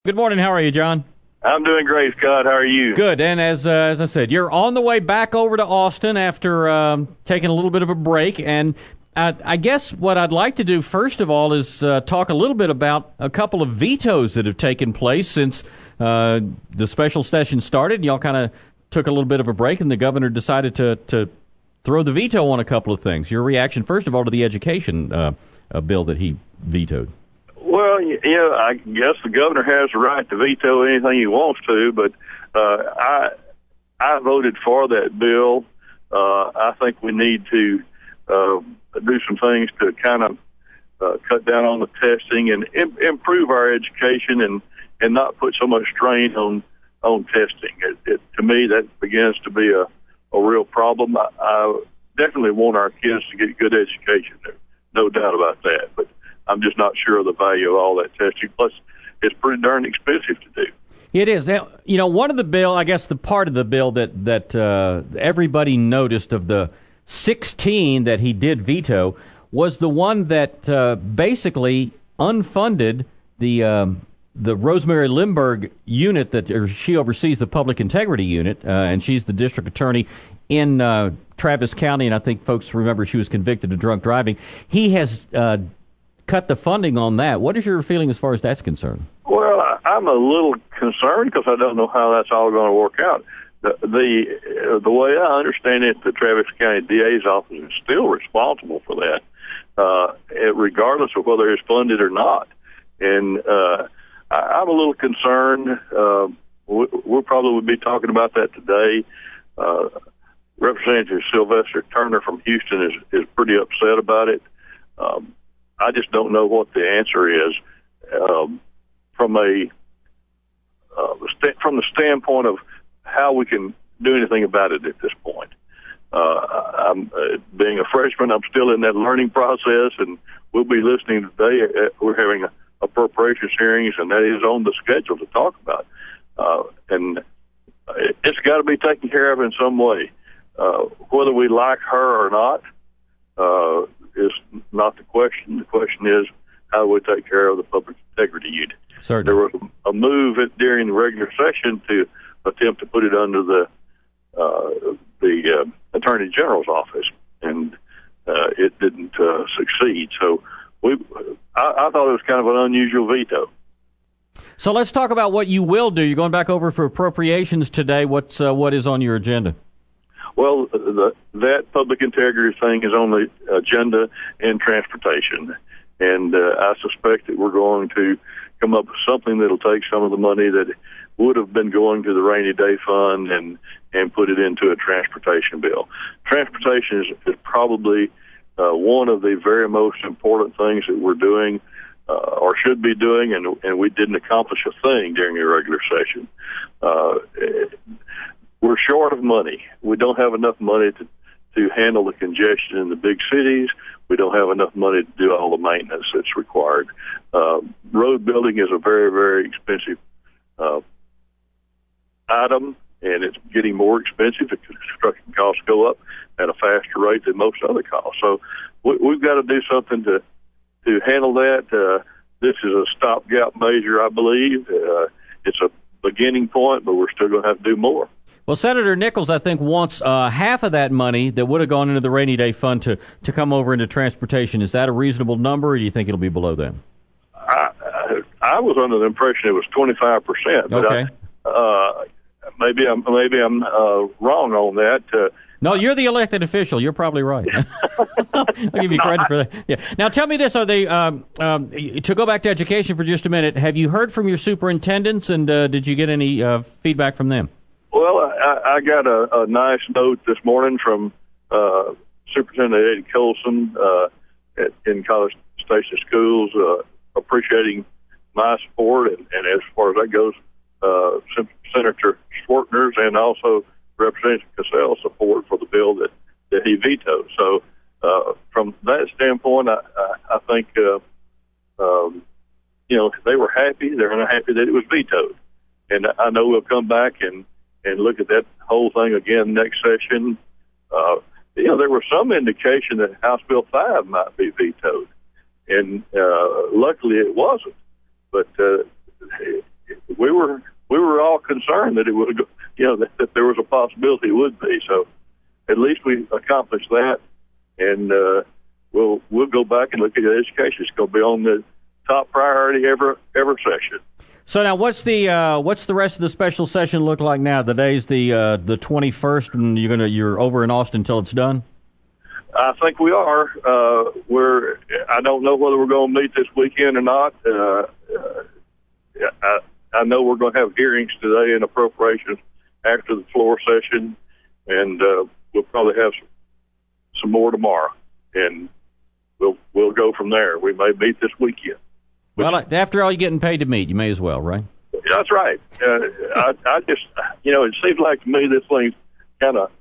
Good morning. How are you, John? I'm doing great, Scott. How are you? Good. And as I said, you're on the way back over to Austin after taking a little bit of a break. And I guess what I'd like to do, first of all, is talk a little bit about a couple of vetoes that have taken place since the special session started. Y'all kind of took a little bit of a break, and the governor decided to throw the veto on a couple of things. Your reaction, first of all, to the education bill that he vetoed. Well, I guess the governor has the right to veto anything he wants to, but I voted for that bill. I think we need to do some things to kind of cut down on the testing and improve our education and not put so much strain on testing. To me, that begins to be a real problem. I definitely want our kids to get good education. There's no doubt about that, but I'm just not sure of the value of all that testing. Plus, it's pretty darn expensive to do. It is. Now, one of the bill, I guess the part of the bill that everybody noticed of the 16 that he did veto was the one that basically unfunded the Rosemary Lindbergh unit she oversees the public integrity unit, and she's the district attorney in Travis County, and I think folks remember she was convicted of drunk driving. He has cut the funding on that. What is your feeling as far as that's concerned? Well, I'm a little concerned because I don't know how that's all going to work out. The way I understand it, the Travis County DA's office is still responsible for that, regardless of whether it's funded or not. And I'm a little concerned. We'll probably be talking about that today. Representative Sylvester Turner from Houston is pretty upset about it. I just don't know what the answer is from the standpoint of how we can do anything about it at this point. I'm being a freshman, I'm still in that learning process, and we'll be listening today. We're having appropriations hearings, and that is on the schedule to talk about. And it's got to be taken care of in some way. Whether we like her or not is not the question. The question is how we take care of the public integrity unit. Certainly. There was a move during the regular session to attempt to put it under the Attorney General's office, and it didn't succeed. So I thought it was kind of an unusual veto. So let's talk about what you will do. You're going back over for appropriations today. What is on your agenda? Well, that public integrity thing is on the agenda in transportation, and I suspect that we're going to come up with something that'll take some of the money that would have been going to the rainy day fund and put it into a transportation bill. Transportation is probably one of the very most important things that we're doing or should be doing, and we didn't accomplish a thing during the regular session. We're short of money. We don't have enough money to handle the congestion in the big cities. We don't have enough money to do all the maintenance that's required. Road building is a very, very expensive item, and it's getting more expensive. The construction costs go up at a faster rate than most other costs. So we've got to do something to handle that. This is a stopgap measure, I believe. It's a beginning point, but we're still going to have to do more. Well, Senator Nichols, I think, wants half of that money that would have gone into the rainy day fund to come over into transportation. Is that a reasonable number, or do you think it'll be below that? I was under the impression it was 25%. But okay. Maybe I'm wrong on that. No, you're the elected official. You're probably right. I'll give you credit for that. Yeah. Now, tell me this: are they to go back to education for just a minute? Have you heard from your superintendents, and did you get any feedback from them? Well, I got a nice note this morning from Superintendent Eddie Colson in College Station Schools, appreciating my support, and as far as that goes, Senator Schwartner's and also Representative Cassell's support for the bill that he vetoed. So from that standpoint, I think they were happy. They're unhappy that it was vetoed, and I know we'll come back and look at that whole thing again next session. There was some indication that House Bill 5 might be vetoed, and luckily it wasn't. But were all concerned that it would, that there was a possibility it would be. So at least we accomplished that, and we'll go back and look at education. It's going to be on the top priority every session. So now, what's the rest of the special session look like now? The day's the 21st, and you're over in Austin until it's done. I think we are. I don't know whether we're going to meet this weekend or not. I know we're going to have hearings today in appropriations after the floor session, and we'll probably have some more tomorrow, and we'll go from there. We may meet this weekend. Well, after all, you're getting paid to meet. You may as well, right? That's right. I just, it seems like to me this thing's kind of,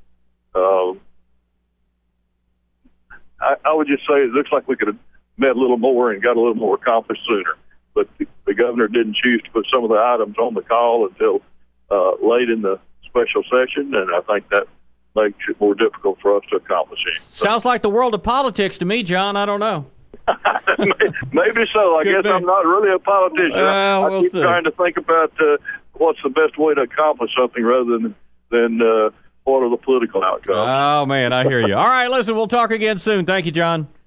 I would just say it looks like we could have met a little more and got a little more accomplished sooner. But the governor didn't choose to put some of the items on the call until late in the special session, and I think that makes it more difficult for us to accomplish it. Sounds like the world of politics to me, John. I don't know. Maybe so. I guess I'm not really a politician. I keep trying to think about what's the best way to accomplish something rather than what are the political outcomes. Oh, man, I hear you. All right, listen, we'll talk again soon. Thank you, John.